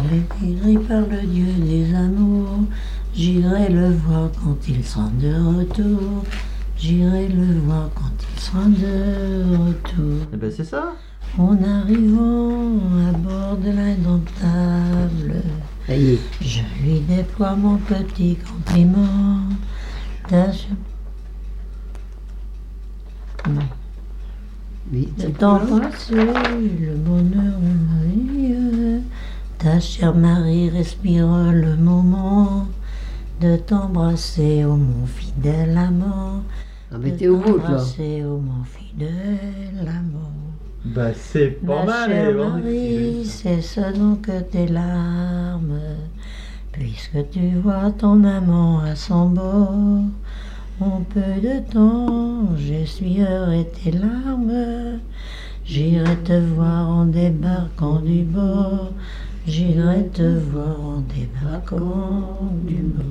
écrit par le Dieu des amours. J'irai le voir quand il sera de retour. J'irai le voir quand il sera de retour. Eh ben c'est ça. En arrivant à bord de l'Indomptable, je lui déploie mon petit compliment. Oui, Le temps passé, le bonheur de ma vie, ta chère Marie respire le moment de t'embrasser, ô mon fidèle amant. Ah, mais t'es au bout, là. T'embrasser, ô mon fidèle amant. Bah c'est pas Ma mal. chère hein. Marie, cesse donc tes larmes, puisque tu vois ton amant à son bord. En peu de temps, j'essuierai tes larmes. J'irai te voir en débarquant du bord. J'irai te voir en débarquant du bord.